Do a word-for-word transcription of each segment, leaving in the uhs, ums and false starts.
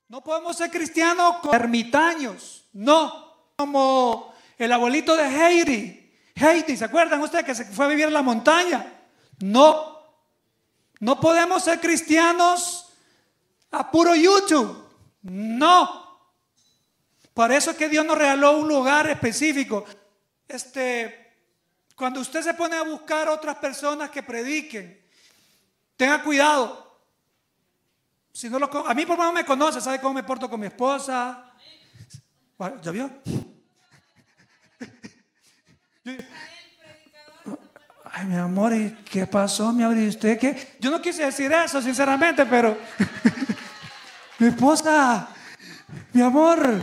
No podemos ser cristianos como ermitaños, no, como el abuelito de Heidi. Heidi, ¿se acuerdan ustedes que se fue a vivir en la montaña? No, no podemos ser cristianos a puro YouTube, no. Por eso es que Dios nos regaló un lugar específico. Este, cuando usted se pone a buscar otras personas que prediquen, tenga cuidado. Si no lo, a mí por lo menos me conoce, sabe cómo me porto con mi esposa. ¿Ya vio? Ay, mi amor, ¿y qué pasó, mi amor? ¿Y usted qué? Yo no quise decir eso, sinceramente, pero mi esposa, mi amor,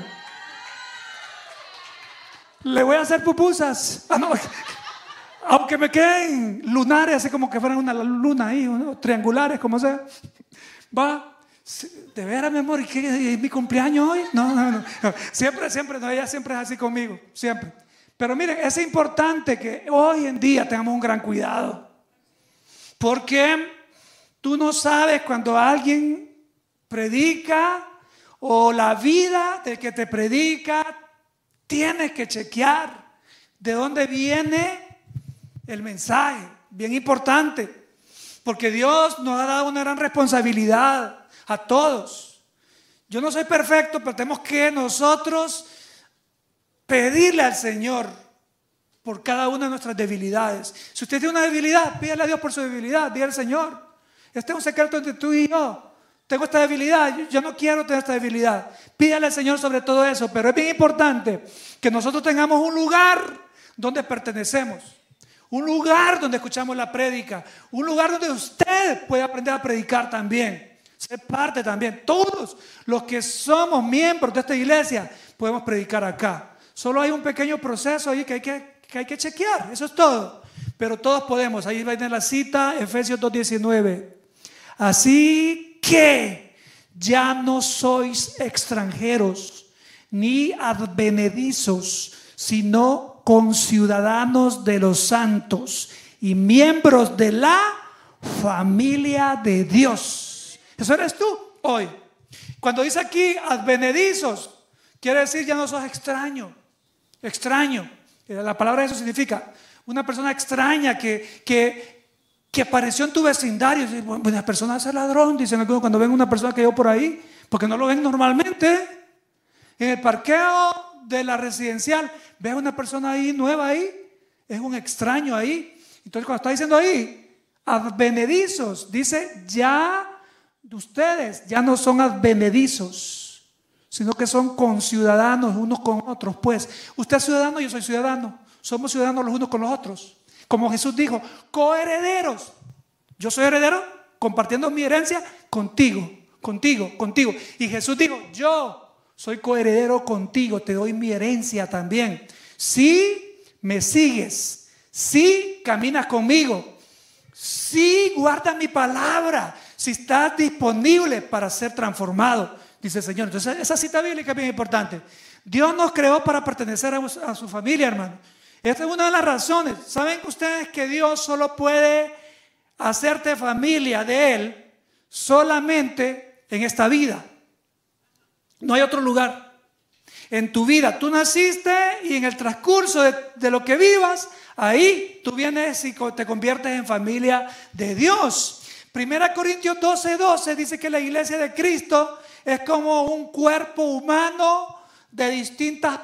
le voy a hacer pupusas. Ah, no, aunque me queden lunares, así como que fueran una luna ahí, ¿no? Triangulares, como sea. Va. ¿De veras, mi amor? ¿Y qué? ¿Es mi cumpleaños hoy? No, no, no, no. Siempre, siempre, no, ella siempre es así conmigo, siempre. Pero miren, es importante que hoy en día tengamos un gran cuidado. Porque tú no sabes cuando alguien predica o la vida del que te predica, tienes que chequear de dónde viene el mensaje. Bien importante. Porque Dios nos ha dado una gran responsabilidad a todos. Yo no soy perfecto, pero tenemos que nosotros pedirle al Señor por cada una de nuestras debilidades. Si usted tiene una debilidad, pídale a Dios por su debilidad, dígale al Señor, este es un secreto entre tú y yo. Tengo esta debilidad, yo, yo no quiero tener esta debilidad. Pídale al Señor sobre todo eso, pero es bien importante que nosotros tengamos un lugar donde pertenecemos. Un lugar donde escuchamos la prédica, un lugar donde usted puede aprender a predicar también. Ser parte también. Todos los que somos miembros de esta iglesia podemos predicar acá. Solo hay un pequeño proceso ahí que hay que, que, hay que chequear. Eso es todo. Pero todos podemos. Ahí va a tener la cita, Efesios dos diecinueve. Así que ya no sois extranjeros ni advenedizos, sino conciudadanos de los santos y miembros de la familia de Dios. Eso eres tú hoy. Cuando dice aquí advenedizos, quiere decir ya no sos extraño. Extraño. La palabra eso significa una persona extraña que, que, que apareció en tu vecindario. Buena persona es el ladrón, dicen algunos cuando ven una persona que llegó por ahí, porque no lo ven normalmente. En el parqueo de la residencial, ves a una persona ahí nueva ahí, es un extraño ahí. Entonces cuando está diciendo ahí advenedizos, dice ya ustedes ya no son advenedizos, sino que son conciudadanos unos con otros. Pues usted es ciudadano, yo soy ciudadano, somos ciudadanos los unos con los otros. Como Jesús dijo, coherederos. Yo soy heredero compartiendo mi herencia contigo, contigo, contigo. Y Jesús dijo, yo soy coheredero contigo, te doy mi herencia también. Si me sigues, si caminas conmigo, si guardas mi palabra, si estás disponible para ser transformado, dice el Señor. Entonces esa cita bíblica es bien importante. Dios nos creó para pertenecer a, a su familia, hermano. Esta es una de las razones. ¿Saben ustedes que Dios solo puede hacerte familia de Él solamente en esta vida? No hay otro lugar. En tu vida tú naciste y en el transcurso de, de lo que vivas, ahí tú vienes y te conviertes en familia de Dios. Primera Corintios doce, doce dice que la iglesia de Cristo es como un cuerpo humano de distintas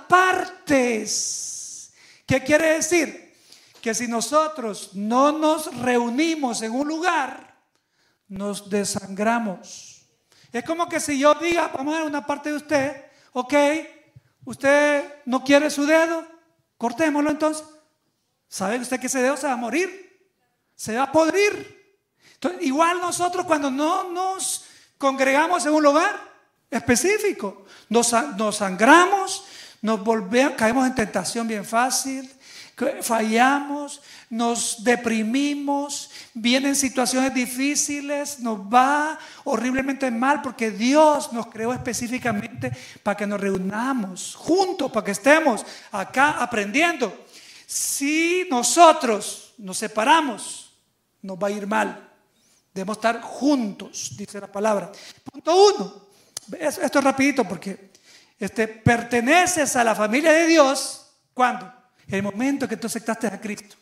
partes. ¿Qué quiere decir? Que si nosotros no nos reunimos en un lugar, nos desangramos. Es como que si yo diga, vamos a ver una parte de usted, ok, usted no quiere su dedo, cortémoslo entonces. ¿Sabe usted que ese dedo se va a morir? Se va a podrir. Entonces, igual nosotros cuando no nos congregamos en un lugar específico, nos, nos sangramos, nos volvemos, caemos en tentación bien fácil, fallamos, nos deprimimos, vienen situaciones difíciles, nos va horriblemente mal porque Dios nos creó específicamente para que nos reunamos juntos, para que estemos acá aprendiendo. Si nosotros nos separamos, nos va a ir mal. Debemos estar juntos, dice la palabra. Punto uno. esto es rapidito porque este, perteneces a la familia de Dios. ¿Cuándo? En el momento que tú aceptaste a Cristo.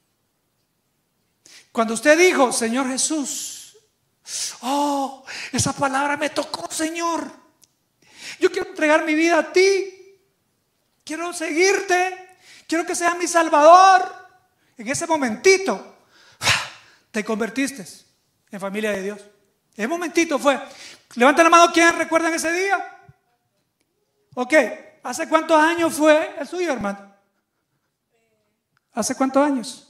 Cuando usted dijo, Señor Jesús, oh, esa palabra me tocó, Señor. Yo quiero entregar mi vida a ti. Quiero seguirte. Quiero que seas mi Salvador. En ese momentito te convertiste en familia de Dios. Ese momentito fue. Levanta la mano, ¿quién recuerdan ese día? Ok, ¿hace cuántos años fue el suyo, hermano? ¿Hace cuántos años?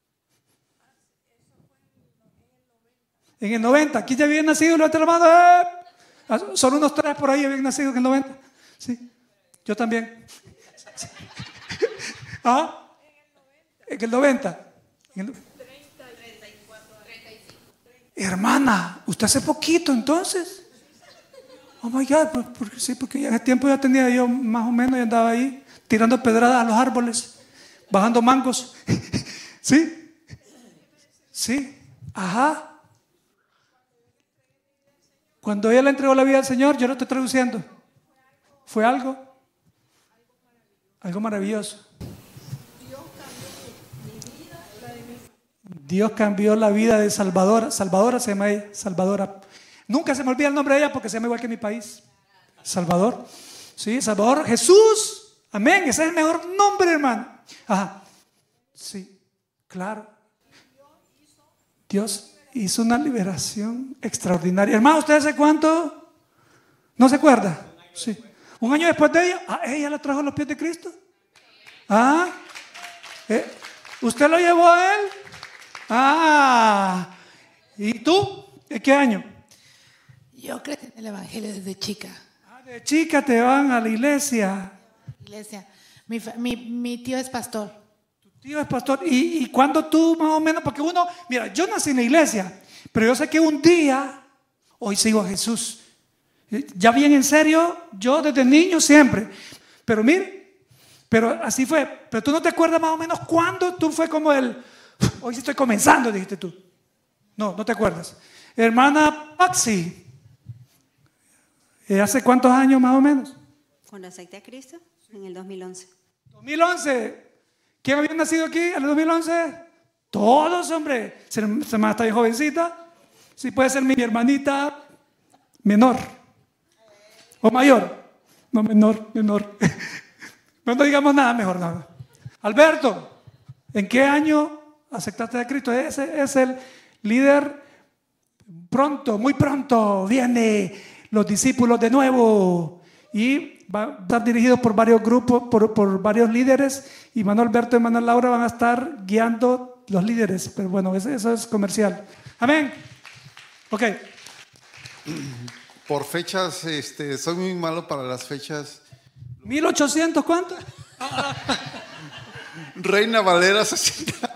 En el noventa. ¿Aquí ya habían nacido? Levanta la mano. ¡Eh! Son unos tres por ahí habían nacido en el noventa. Sí, yo también. ¿Ah? En el noventa. En el... Hermana, usted hace poquito entonces. Oh my God, porque, sí, porque ya en ese tiempo ya tenía yo más o menos, y andaba ahí tirando pedradas a los árboles, bajando mangos. ¿Sí? Sí, ajá. Cuando ella le entregó la vida al Señor, yo lo estoy traduciendo. Fue algo, algo maravilloso. Dios cambió la vida de Salvadora. Salvadora se llama ella, Salvadora. Nunca se me olvida el nombre de ella porque se llama igual que mi país. Salvador. Sí, Salvador. Jesús. Amén. Ese es el mejor nombre, hermano. Ajá. Sí, claro. Dios hizo una liberación extraordinaria. Hermano, ¿usted hace cuánto? ¿No se acuerda? Sí. Un año después de ella, ah, ella la trajo a los pies de Cristo. Ah, eh, ¿usted lo llevó a él? Ah, ¿y tú? ¿De qué año? Yo crecí en el Evangelio desde chica. Ah, de chica te van a la iglesia. Iglesia. Mi, mi, mi tío es pastor. Tu tío es pastor. ¿Y, y cuándo tú más o menos? Porque uno, mira, yo nací en la iglesia, pero yo sé que un día, hoy sigo a Jesús. Ya bien en serio, yo desde niño siempre. Pero mire, pero así fue. Pero tú no te acuerdas más o menos cuándo tú fue como el, hoy sí estoy comenzando, dijiste tú. No, no te acuerdas. Hermana Paxi, ¿hace cuántos años más o menos? Cuando acepté a Cristo, en el dos mil once. dos mil once. ¿Quién había nacido aquí en el dos mil once? Todos, hombre. Se me está bien jovencita. Sí, puede ser mi hermanita menor. O mayor. No, menor, menor. No, no digamos nada mejor, nada. Alberto, ¿en qué año aceptaste a Cristo? Ese es el líder. Pronto, muy pronto, viene los discípulos de nuevo. Y va a estar dirigido por varios grupos, por, por varios líderes. Y Manuel Alberto y Manuel Laura van a estar guiando los líderes. Pero bueno, eso, eso es comercial. Amén. Ok. Por fechas, este, soy muy malo para las fechas. ¿mil ochocientos cuánto? Reina Valera sesenta.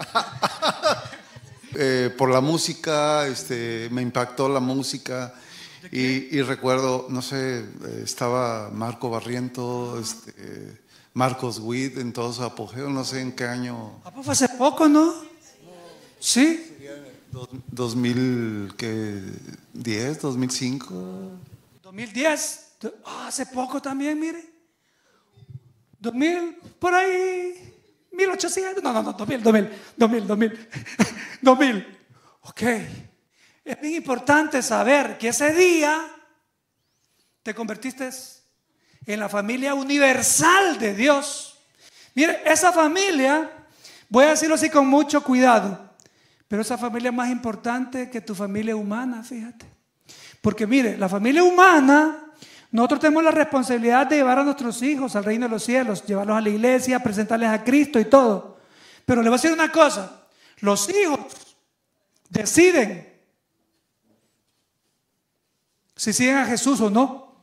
eh, por la música, este, me impactó la música. Y, y recuerdo, no sé, estaba Marco Barriento, este, Marcos Witt en todo su apogeo, no sé en qué año. Ah, pues fue hace poco, ¿no? Sí. dos mil diez, dos mil cinco. dos mil diez. Ah, hace poco también, mire. dos mil, por ahí. mil ochocientos. No, no, no, dos mil, dos mil, dos mil, dos mil. dos mil. Ok. Es bien importante saber que ese día te convertiste en la familia universal de Dios. Mire, esa familia, voy a decirlo así con mucho cuidado, pero esa familia es más importante que tu familia humana, fíjate. Porque mire, la familia humana, nosotros tenemos la responsabilidad de llevar a nuestros hijos al reino de los cielos, llevarlos a la iglesia, presentarles a Cristo y todo. Pero le voy a decir una cosa, los hijos deciden si siguen a Jesús o no.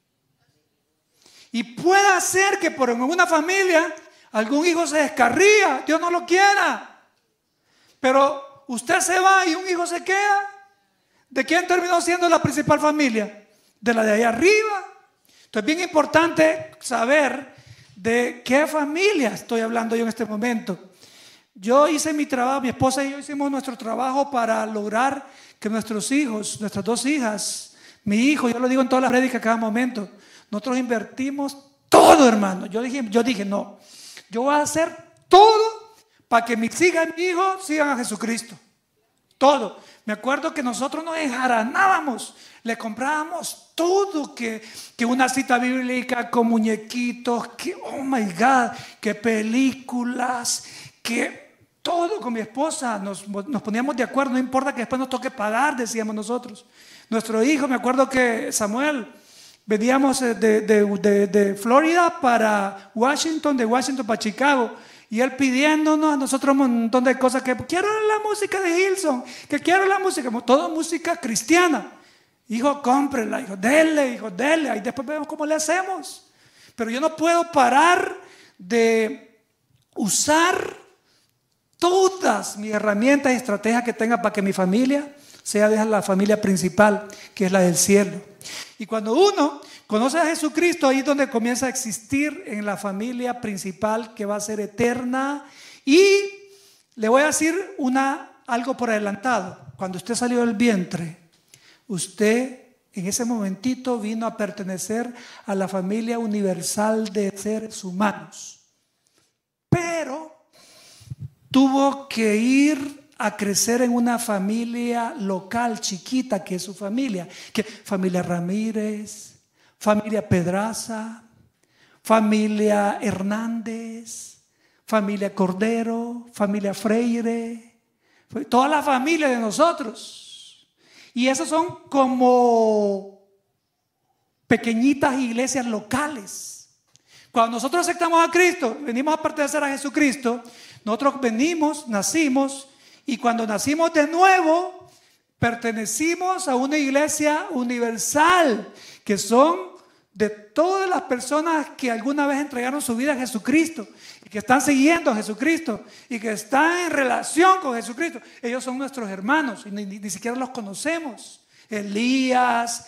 Y puede ser que por una familia algún hijo se descarría, Dios no lo quiera. Pero usted se va y un hijo se queda. ¿De quién terminó siendo la principal familia? De la de allá arriba. Entonces es bien importante saber de qué familia estoy hablando yo en este momento. Yo hice mi trabajo, mi esposa y yo hicimos nuestro trabajo para lograr que nuestros hijos, nuestras dos hijas, Mi hijo, yo lo digo en todas las prédicas cada momento, nosotros invertimos todo, hermano. Yo dije, yo dije, no, yo voy a hacer todo para que mis hijas y mi hijo sigan a Jesucristo. Todo. Me acuerdo que nosotros nos enjaranábamos, le comprábamos todo, que, que una cita bíblica con muñequitos, que oh my God, que películas, que todo con mi esposa, nos, nos poníamos de acuerdo, no importa que después nos toque pagar, decíamos nosotros. Nuestro hijo, me acuerdo que Samuel, veníamos de, de, de, de Florida para Washington, de Washington para Chicago, y él pidiéndonos a nosotros un montón de cosas, que quiero la música de Hillsong, que quiero la música, toda música cristiana. Hijo, cómprela, hijo, dele, hijo, dele, ahí después vemos cómo le hacemos. Pero yo no puedo parar de usar todas mis herramientas y estrategias que tenga para que mi familia sea de la familia principal, que es la del cielo. Y cuando uno conoce a Jesucristo, ahí es donde comienza a existir en la familia principal, que va a ser eterna. Y le voy a decir una, algo por adelantado. Cuando usted salió del vientre, usted en ese momentito vino a pertenecer a la familia universal de seres humanos. Pero tuvo que ir a crecer en una familia local chiquita, que es su familia, que familia Ramírez, familia Pedraza, familia Hernández, familia Cordero, familia Freire, toda la familia de nosotros. Y esas son como pequeñitas iglesias locales. Cuando nosotros aceptamos a Cristo, venimos a pertenecer a Jesucristo, nosotros venimos, nacimos, y cuando nacimos de nuevo, pertenecimos a una iglesia universal, que son de todas las personas que alguna vez entregaron su vida a Jesucristo, y que están siguiendo a Jesucristo, y que están en relación con Jesucristo. Ellos son nuestros hermanos, y ni, ni, ni siquiera los conocemos. Elías,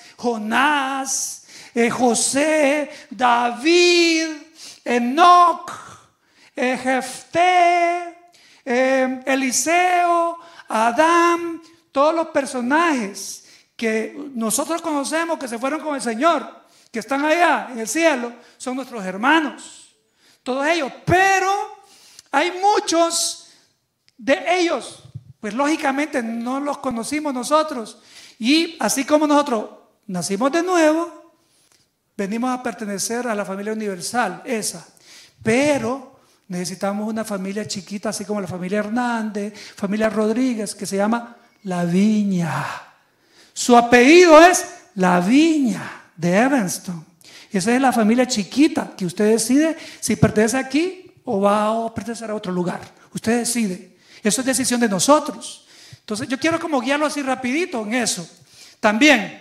Jonás, eh, José, David, Enoc, eh, Jefté, Eh, Eliseo, Adán, todos los personajes que nosotros conocemos, que se fueron con el Señor, que están allá en el cielo, son nuestros hermanos, todos ellos. Pero hay muchos de ellos, pues lógicamente no los conocimos nosotros, y así como nosotros nacimos de nuevo, venimos a pertenecer a la familia universal, esa. Pero necesitamos una familia chiquita, así como la familia Hernández, familia Rodríguez, que se llama La Viña. Su apellido es La Viña de Evanston. Esa es la familia chiquita, que usted decide si pertenece aquí o va a pertenecer a otro lugar. Usted decide. Eso es decisión de nosotros. Entonces yo quiero como guiarlo así rapidito en eso. También,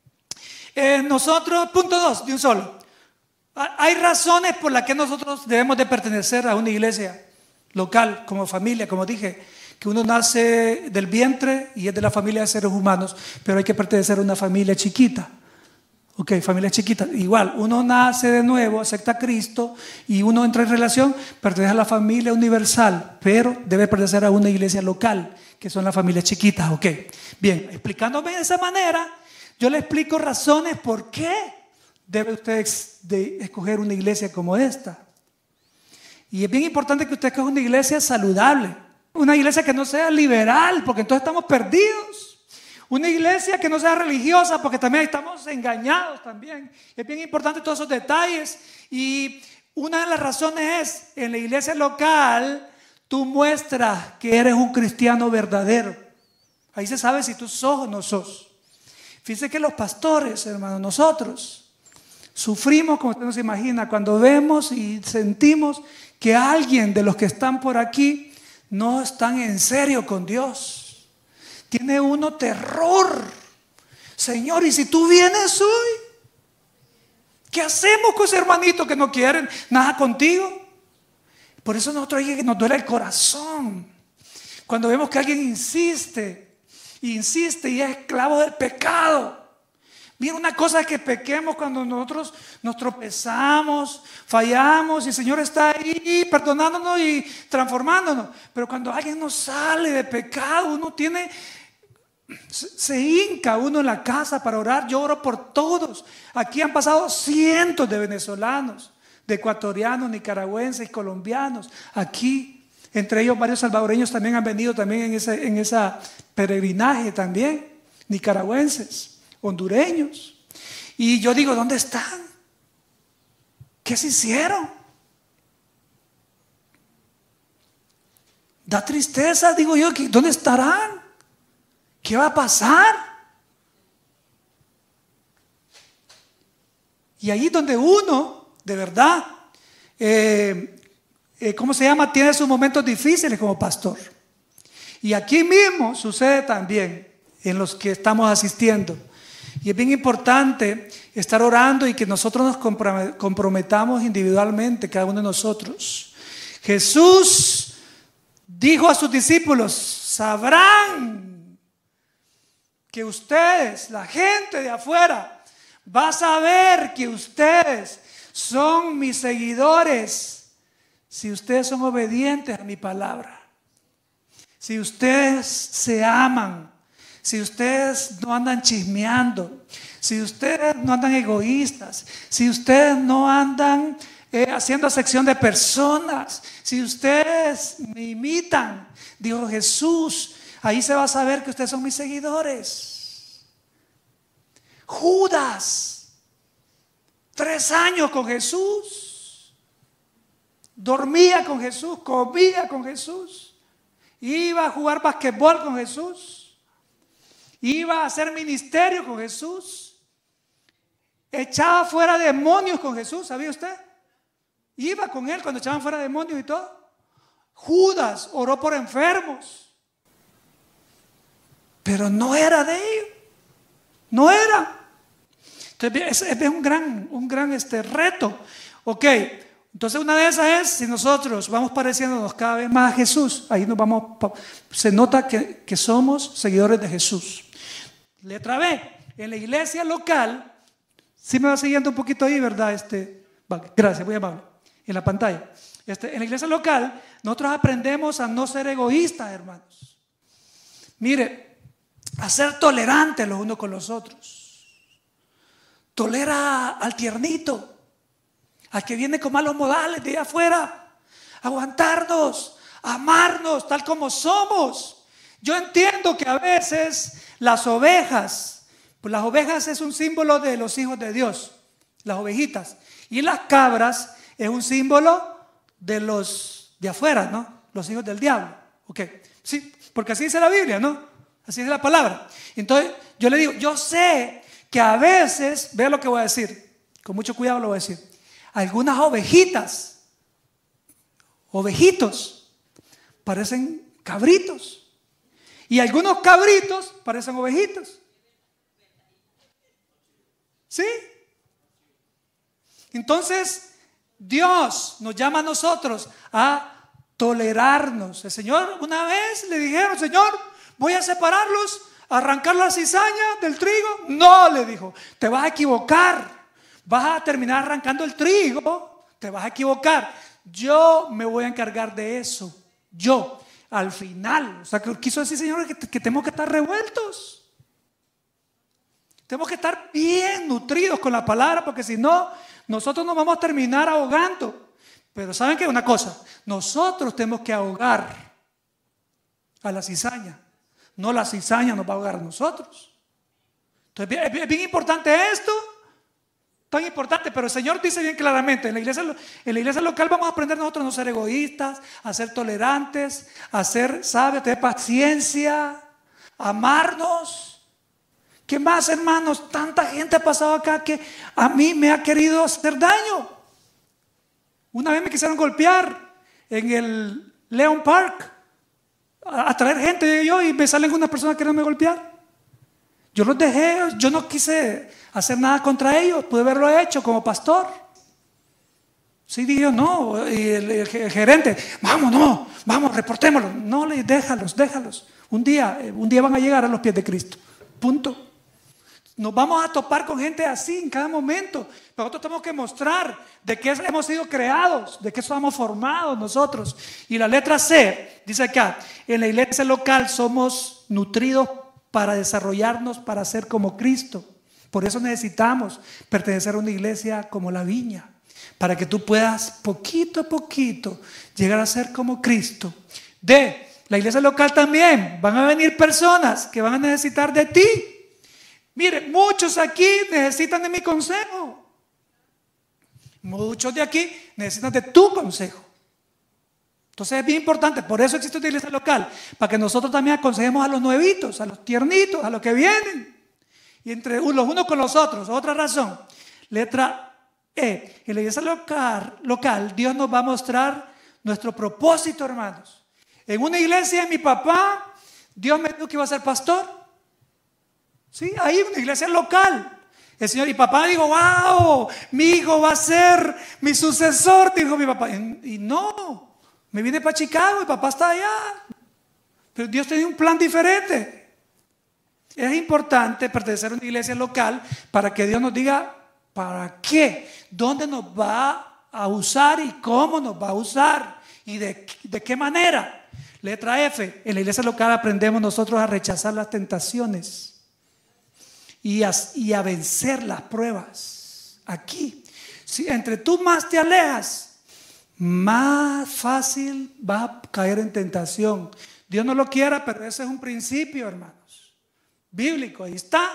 eh, nosotros, punto dos, de un solo. Hay razones por las que nosotros debemos de pertenecer a una iglesia local, como familia, como dije, que uno nace del vientre y es de la familia de seres humanos, pero hay que pertenecer a una familia chiquita. Ok, familia chiquita. Igual, uno nace de nuevo, acepta a Cristo y uno entra en relación, pertenece a la familia universal, pero debe pertenecer a una iglesia local, que son las familias chiquitas. Ok, bien, explicándome de esa manera, yo le explico razones por qué debe usted de escoger una iglesia como esta. Y es bien importante que usted escoja una iglesia saludable, una iglesia que no sea liberal, porque entonces estamos perdidos. Una iglesia que no sea religiosa, porque también estamos engañados también. Es bien importante todos esos detalles. Y una de las razones es, en la iglesia local, tú muestras que eres un cristiano verdadero. Ahí se sabe si tú sos o no sos. Fíjense que los pastores, hermanos, nosotros sufrimos, como usted no se imagina, cuando vemos y sentimos que alguien de los que están por aquí no están en serio con Dios. Tiene uno terror. Señor, ¿y si tú vienes hoy? ¿Qué hacemos con ese hermanito que no quieren nada contigo? Por eso nosotros hay que nos duele el corazón cuando vemos que alguien insiste, insiste y es esclavo del pecado. Mira, una cosa es que pequemos cuando nosotros nos tropezamos, fallamos y el Señor está ahí perdonándonos y transformándonos. Pero cuando alguien no sale de pecado, uno tiene Se hinca uno en la casa para orar. Yo oro por todos. Aquí han pasado cientos de venezolanos, de ecuatorianos, nicaragüenses, colombianos. Aquí, entre ellos varios salvadoreños también han venido también en ese en esa peregrinaje también. Nicaragüenses, hondureños. Y yo digo, ¿dónde están? ¿Qué se hicieron? Da tristeza, digo yo, ¿dónde estarán? ¿Qué va a pasar? Y ahí donde uno, de verdad, eh, eh, ¿cómo se llama? Tiene sus momentos difíciles como pastor. Y aquí mismo sucede también en los que estamos asistiendo. Y es bien importante estar orando y que nosotros nos comprometamos individualmente, cada uno de nosotros. Jesús dijo a sus discípulos, sabrán que ustedes, la gente de afuera, va a saber que ustedes son mis seguidores si ustedes son obedientes a mi palabra. Si ustedes se aman, si ustedes no andan chismeando, si ustedes no andan egoístas, si ustedes no andan eh, haciendo acepción de personas, si ustedes me imitan, dijo Jesús, ahí se va a saber que ustedes son mis seguidores. Judas, tres años con Jesús, dormía con Jesús, comía con Jesús, iba a jugar basquetbol con Jesús, iba a hacer ministerio con Jesús, echaba fuera demonios con Jesús, ¿sabía usted? Iba con él cuando echaban fuera demonios y todo. Judas oró por enfermos, pero no era de ellos, no era. Entonces es, es un gran, un gran este, reto. Ok, entonces una de esas es, si nosotros vamos pareciéndonos cada vez más a Jesús, ahí nos vamos, se nota que, que somos seguidores de Jesús. Letra B, en la iglesia local, si me va siguiendo un poquito ahí, ¿verdad? Este, vale, gracias, muy amable, en la pantalla. Este, en la iglesia local, nosotros aprendemos a no ser egoístas, hermanos. Mire, a ser tolerantes los unos con los otros. Tolera al tiernito, al que viene con malos modales de allá afuera. Aguantarnos, amarnos tal como somos. Yo entiendo que a veces las ovejas, pues las ovejas es un símbolo de los hijos de Dios, las ovejitas. Y las cabras es un símbolo de los de afuera, ¿no? Los hijos del diablo. Ok, sí, porque así dice la Biblia, ¿no? Así dice la palabra. Entonces yo le digo, yo sé que a veces, vea lo que voy a decir, con mucho cuidado lo voy a decir, algunas ovejitas, ovejitos, parecen cabritos, y algunos cabritos parecen ovejitos. ¿Sí? Entonces Dios nos llama a nosotros a tolerarnos. El Señor, una vez le dijeron, Señor, voy a separarlos, arrancar la cizaña del trigo. No, le dijo, te vas a equivocar, vas a terminar arrancando el trigo, te vas a equivocar. Yo me voy a encargar de eso, yo, al final. O sea, que quiso decir, Señor, que, que tenemos que estar revueltos, tenemos que estar bien nutridos con la palabra, porque si no, nosotros nos vamos a terminar ahogando. Pero ¿saben qué? Una cosa, nosotros tenemos que ahogar a la cizaña, no la cizaña nos va a ahogar a nosotros. Entonces es bien, es bien importante esto, tan importante, pero el Señor dice bien claramente, en la iglesia, en la iglesia local vamos a aprender nosotros a no ser egoístas, a ser tolerantes, a ser sabios, a tener paciencia, a amarnos. ¿Qué más, hermanos? Tanta gente ha pasado acá que a mí me ha querido hacer daño. Una vez me quisieron golpear en el Leon Park, a, a traer gente de yo, y me salen unas personas queriéndome golpear. Yo los dejé, yo no quise hacer nada contra ellos, pude haberlo hecho como pastor. Sí, dije yo, no, y el, el, el gerente, vamos, no, vamos, reportémoslo. No, déjalos, déjalos. Un día, un día van a llegar a los pies de Cristo. Punto. Nos vamos a topar con gente así en cada momento. Pero nosotros tenemos que mostrar de qué hemos sido creados, de qué somos formados nosotros. Y la letra C dice acá, en la iglesia local somos nutridos para desarrollarnos, para ser como Cristo. Por eso necesitamos pertenecer a una iglesia como La Viña, para que tú puedas poquito a poquito llegar a ser como Cristo. De la iglesia local también van a venir personas que van a necesitar de ti. Mire, muchos aquí necesitan de mi consejo. Muchos de aquí necesitan de tu consejo. Entonces es bien importante, por eso existe una iglesia local, para que nosotros también aconsejemos a los nuevitos, a los tiernitos, a los que vienen. Y entre los unos con los otros. Otra razón, letra E. En la iglesia local, local, Dios nos va a mostrar nuestro propósito, hermanos. En una iglesia de mi papá, Dios me dijo que iba a ser pastor. Sí, ahí una iglesia local. El Señor y papá dijo, wow, mi hijo va a ser mi sucesor, dijo mi papá. Y, y no, me vine para Chicago y papá está allá. Pero Dios tenía un plan diferente. Es importante pertenecer a una iglesia local para que Dios nos diga para qué, dónde nos va a usar y cómo nos va a usar y de, de qué manera. Letra F, en la iglesia local aprendemos nosotros a rechazar las tentaciones y a, y a vencer las pruebas. Aquí, si entre tú más te alejas, más fácil vas a caer en tentación. Dios no lo quiera, pero ese es un principio, hermanos, bíblico. Ahí está.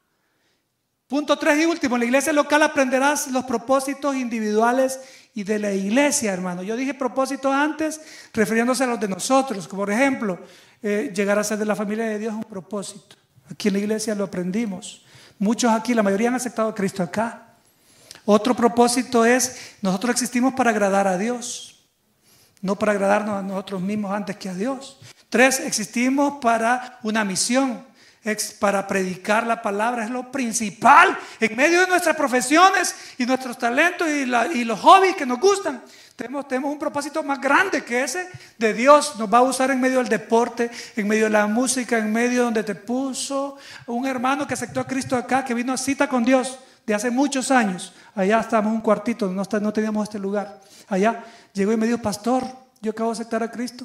Punto tres y último, en la iglesia local aprenderás los propósitos individuales y de la iglesia, hermano. Yo dije propósitos antes, refiriéndose a los de nosotros. Por ejemplo, eh, llegar a ser de la familia de Dios es un propósito. Aquí en la iglesia lo aprendimos. Muchos aquí, la mayoría han aceptado a Cristo acá. Otro propósito es, nosotros existimos para agradar a Dios, no para agradarnos a nosotros mismos antes que a Dios. Tres, existimos para una misión, para predicar la palabra. Es lo principal en medio de nuestras profesiones y nuestros talentos y, la, y los hobbies que nos gustan. Tenemos, tenemos un propósito más grande que ese de Dios. Nos va a usar en medio del deporte, en medio de la música, en medio donde te puso un hermano que aceptó a Cristo acá, que vino a cita con Dios de hace muchos años. Allá estábamos en un cuartito, no, está, no teníamos este lugar. Allá llegó y me dijo, pastor, yo acabo de aceptar a Cristo,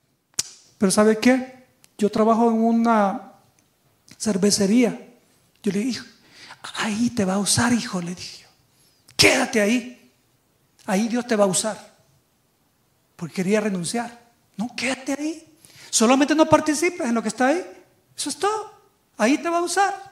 pero ¿sabe qué? Yo trabajo en una cervecería. Yo le dije, ahí te va a usar, hijo, le dije, quédate ahí, ahí Dios te va a usar. Porque quería renunciar. No, quédate ahí, solamente no participes en lo que está ahí, eso es todo, ahí te va a usar.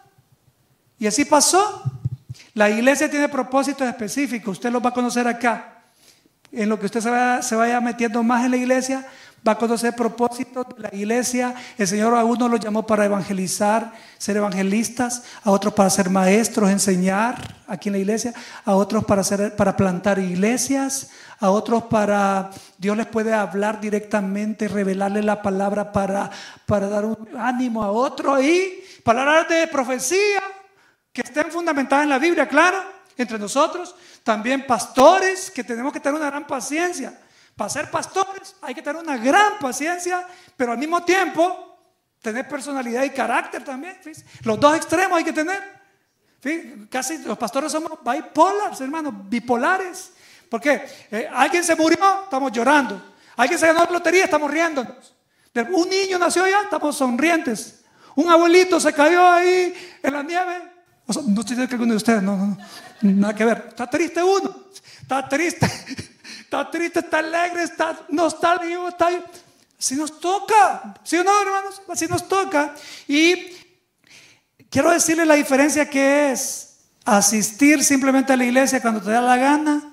Y así pasó. La iglesia tiene propósitos específicos, usted los va a conocer acá. En lo que usted se vaya, se vaya metiendo más en la iglesia, va a conocer propósitos de la iglesia. El Señor a uno los llamó para evangelizar, ser evangelistas, a otros para ser maestros, enseñar aquí en la iglesia, a otros para, ser, para plantar iglesias, a otros para, Dios les puede hablar directamente, revelarle la palabra para, para dar un ánimo a otro ahí, palabras de profecía que estén fundamentadas en la Biblia, claro, entre nosotros. También pastores, que tenemos que tener una gran paciencia. Para ser pastores hay que tener una gran paciencia, pero al mismo tiempo tener personalidad y carácter también. ¿Sí? Los dos extremos hay que tener. ¿Sí? Casi los pastores somos bipolares, hermanos, bipolares. ¿Por qué? Eh, alguien se murió, estamos llorando. Alguien se ganó la lotería, estamos riéndonos. Un niño nació ya, estamos sonrientes. Un abuelito se cayó ahí en la nieve. O sea, no estoy diciendo que alguno de ustedes, no, no, no, nada que ver. Está triste uno, está triste, está triste, está alegre, está nostálgico, está... Así nos toca, ¿sí o no, hermanos? Así nos toca. Y quiero decirles la diferencia que es asistir simplemente a la iglesia cuando te da la gana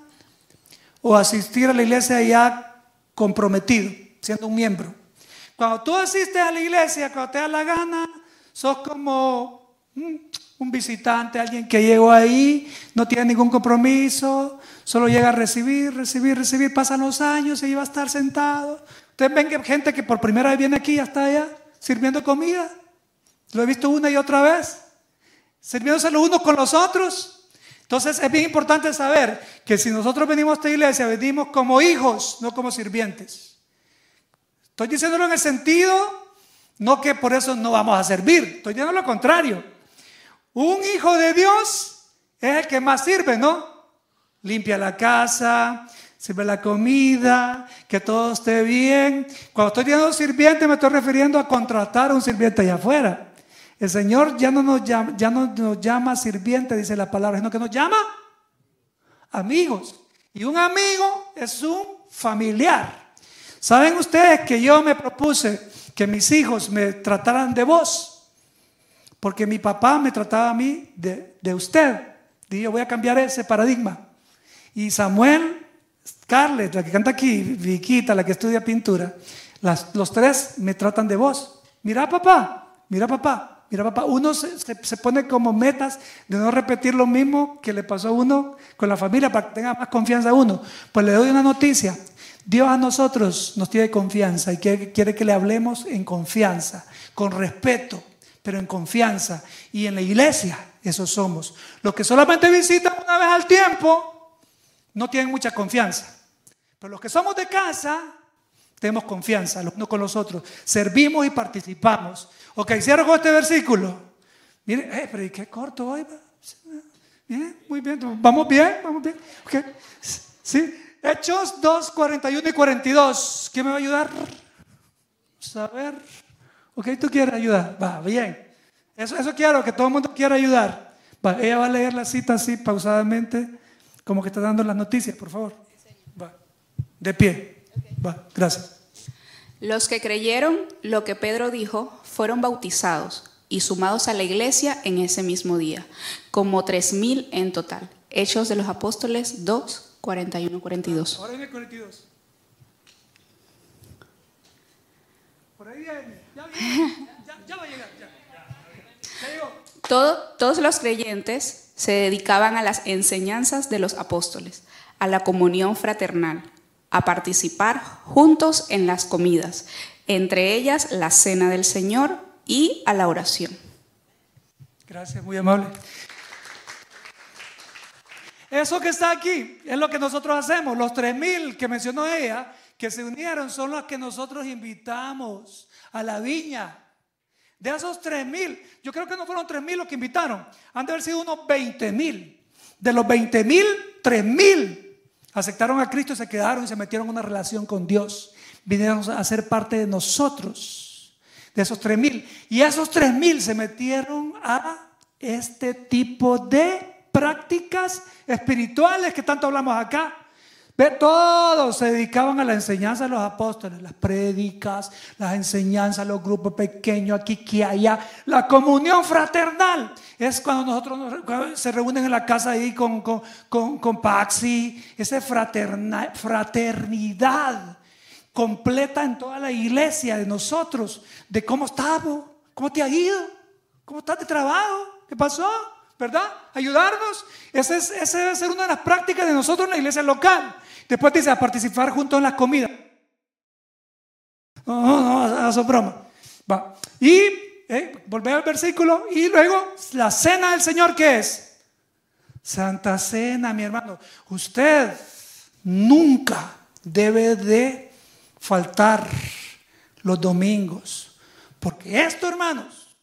o asistir a la iglesia ya comprometido, siendo un miembro. Cuando tú asistes a la iglesia, cuando te da la gana, sos como... Hmm, un visitante, alguien que llegó ahí, no tiene ningún compromiso, solo llega a recibir, recibir, recibir, pasan los años y va a estar sentado. Ustedes ven que gente que por primera vez viene aquí y ya está allá sirviendo comida. Lo he visto una y otra vez, sirviéndose los unos con los otros. Entonces es bien importante saber que si nosotros venimos a esta iglesia, venimos como hijos, no como sirvientes. Estoy diciéndolo en el sentido, no que por eso no vamos a servir, estoy diciendo lo contrario. Un hijo de Dios es el que más sirve, ¿no? Limpia la casa, sirve la comida, que todo esté bien. Cuando estoy diciendo sirviente me estoy refiriendo a contratar a un sirviente allá afuera. El Señor ya no nos llama, ya no nos llama sirviente, dice la palabra, sino que nos llama amigos. Y un amigo es un familiar. ¿Saben ustedes que yo me propuse que mis hijos me trataran de vos? Porque mi papá me trataba a mí de, de usted. Y yo voy a cambiar ese paradigma. Y Samuel, Scarlett, la que canta aquí, Viquita, la que estudia pintura, las, los tres me tratan de vos. Mira papá, mira papá, mira papá. Uno se, se, se pone como metas de no repetir lo mismo que le pasó a uno con la familia para que tenga más confianza a uno. Pues le doy una noticia. Dios a nosotros nos tiene confianza y quiere, quiere que le hablemos en confianza, con respeto, pero en confianza. Y en la iglesia, esos somos. Los que solamente visitan una vez al tiempo no tienen mucha confianza. Pero los que somos de casa tenemos confianza los unos con los otros. Servimos y participamos. Ok, cierro con este versículo. Miren, eh, pero qué corto hoy. Bien, muy bien. Vamos bien, vamos bien. Okay. Sí. Hechos dos, cuarenta y uno y cuarenta y dos. ¿Quién me va a ayudar? A ver. Ok, tú quieres ayudar. Va, bien. Eso, eso quiero, que todo el mundo quiera ayudar. Va, ella va a leer la cita así pausadamente, como que está dando las noticias, por favor. Va. De pie. Va, gracias. Los que creyeron lo que Pedro dijo fueron bautizados y sumados a la iglesia en ese mismo día, como tres mil en total. Hechos de los Apóstoles dos, cuarenta y uno, cuarenta y dos. Ahora viene cuarenta y dos. Por ahí viene. Ya viene. Ya, ya va a llegar. Ya, ya llegó. Todo, todos los creyentes se dedicaban a las enseñanzas de los apóstoles, a la comunión fraternal, a participar juntos en las comidas, entre ellas la cena del Señor y a la oración. Gracias, muy amable. Eso que está aquí es lo que nosotros hacemos. Los tres mil que mencionó ella, que se unieron, son los que nosotros invitamos a la viña. De esos tres mil, yo creo que no fueron tres mil los que invitaron, han de haber sido unos veinte mil. De los veinte mil, tres mil aceptaron a Cristo y se quedaron y se metieron en una relación con Dios. Vinieron a ser parte de nosotros, de esos tres mil. Y esos tres mil se metieron a este tipo de prácticas espirituales que tanto hablamos acá. Ve, todos se dedicaban a la enseñanza de los apóstoles, las prédicas, las enseñanzas, los grupos pequeños, aquí, aquí, allá. La comunión fraternal es cuando nosotros nos, cuando se reúnen en la casa ahí con, con, con, con Paxi, esa fraterna, fraternidad completa en toda la iglesia de nosotros, de cómo estamos, cómo te ha ido, cómo estás de trabajo, qué pasó, ¿verdad? Ayudarnos. Esa es, esa debe ser una de las prácticas de nosotros en la iglesia local. Después dice a participar juntos en las comidas. No, no, no, eso es broma. Va. Y eh, volver al versículo. Y luego la cena del Señor, ¿qué es? Santa Cena, mi hermano. Usted nunca debe de faltar los domingos, porque esto, hermanos,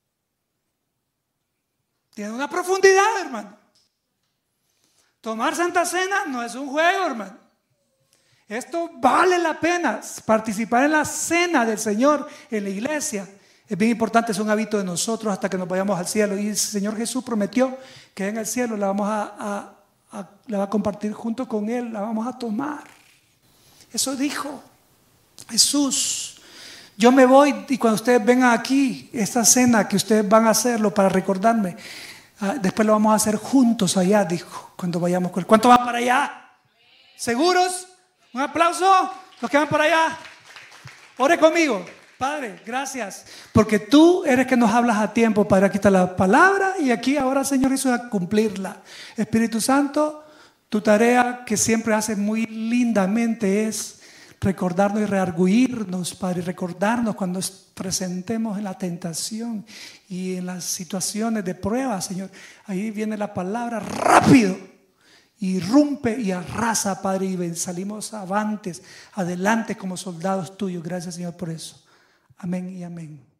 tiene una profundidad, hermano. Tomar Santa Cena no es un juego, hermano. Esto vale la pena. Participar en la cena del Señor en la iglesia es bien importante, es un hábito de nosotros hasta que nos vayamos al cielo. Y el Señor Jesús prometió que en el cielo la vamos a, a, a, la va a compartir junto con Él, la vamos a tomar. Eso dijo Jesús. Yo me voy y cuando ustedes vengan aquí, esta cena que ustedes van a hacerlo para recordarme, uh, después lo vamos a hacer juntos allá, dijo, cuando vayamos con Él. ¿Cuántos van para allá? ¿Seguros? Un aplauso, los que van para allá. Ore conmigo. Padre, gracias, porque tú eres que nos hablas a tiempo, Padre. Aquí está la palabra y aquí ahora, Señor Jesús, a cumplirla. Espíritu Santo, tu tarea que siempre haces muy lindamente es recordarnos y reargüirnos, Padre, recordarnos cuando nos presentemos en la tentación y en las situaciones de prueba, Señor. Ahí viene la palabra rápido, irrumpe y arrasa, Padre, y salimos avantes, adelante como soldados tuyos. Gracias, Señor, por eso. Amén y amén.